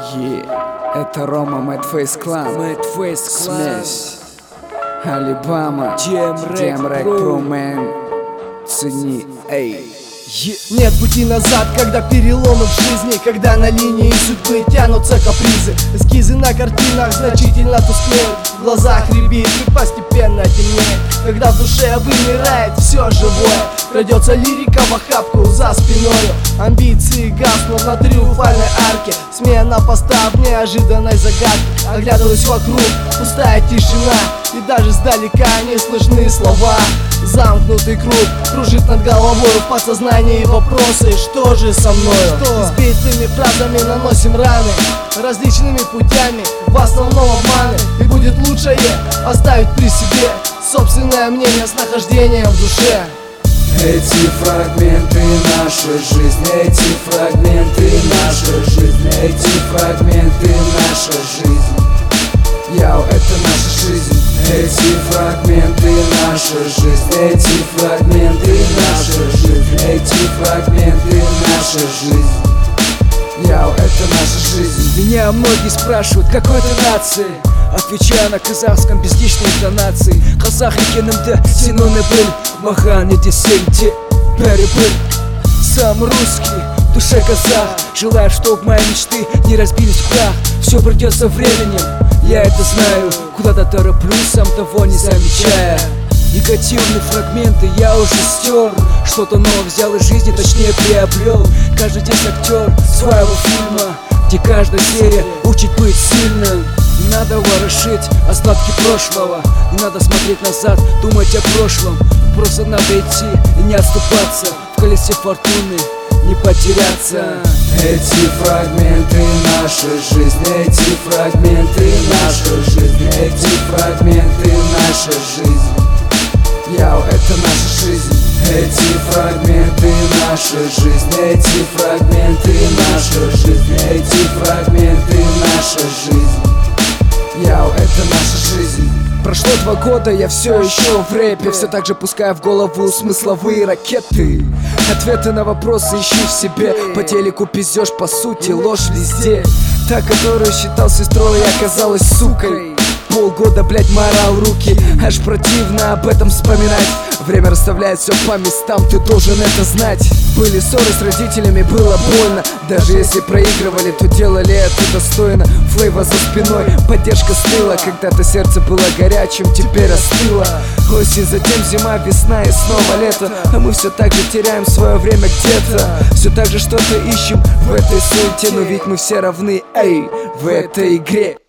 Это Рома, Madface Clan, смесь Алибама, Демрэк, Промен, цени, эй. Нет пути назад, когда переломы в жизни, когда на линии судьбы тянутся капризы. Эскизы на картинах значительно тускнеют, в глазах рябит и постепенно темнеет. Когда в душе вымирает все живое, крадется лирика в охапку за спиною. Амбиции гаснут на триумфальной арке, смена поста в неожиданной загадке. Оглядываюсь вокруг, пустая тишина, и даже сдалека не слышны слова. Замкнутый круг кружит над головой, в подсознании вопросы: что же со мною? Избитыми фразами наносим раны, различными путями, в основном обманы. И будет лучшее оставить при себе собственное мнение с нахождением в душе. Эти фрагменты нашей жизни, эти фрагменты нашей жизни, эти фрагменты нашей жизни. Яу, это наша жизнь. Эти фрагменты нашей жизни, эти фрагменты нашей жизни, эти фрагменты нашей жизни. Яу, это наша жизнь. Меня многие спрашивают, какой ты нации? Отвечаю на казахском без лишней интонации. Казах екенімді сенің біл, маған не десең де бәрібір. Сам русский, в душе казах. Желаю, чтоб мои мечты не разбились в прах. Все придет со временем, я это знаю. Куда-то тороплюсь, сам того не замечая. Негативные фрагменты я уже стер. Что-то новое взял из жизни, точнее приобрел. Каждый день актер своего фильма, где каждая серия учит быть сильным. Не надо ворошить остатки прошлого, не надо смотреть назад, думать о прошлом. Просто надо идти и не отступаться, в колесе фортуны не потеряться. Эти фрагменты нашей жизни, эти фрагменты нашей жизни, эти фрагменты нашей жизни. Яу, это наша жизнь. Эти фрагменты нашей жизни, эти фрагменты нашей жизни, эти фрагменты нашей жизни. Яу, это наша жизнь. Прошло 2 года, я все еще в рэпе, все так же пускаю в голову смысловые ракеты. Ответы на вопросы ищи в себе. По телеку пиздешь, по сути, ложь везде. Та, которую считал сестрой, оказалась сукой. Полгода, блять, морал руки, аж противно об этом вспоминать. Время расставляет все по местам, ты должен это знать. Были ссоры с родителями, было больно. Даже если проигрывали, то делали это достойно. Флейва за спиной, поддержка с тыла. Когда-то сердце было горячим, теперь остыло. Осень, затем зима, весна и снова лето. А мы все так же теряем свое время где-то. Все так же что-то ищем в этой суете. Но ведь мы все равны, эй, в этой игре.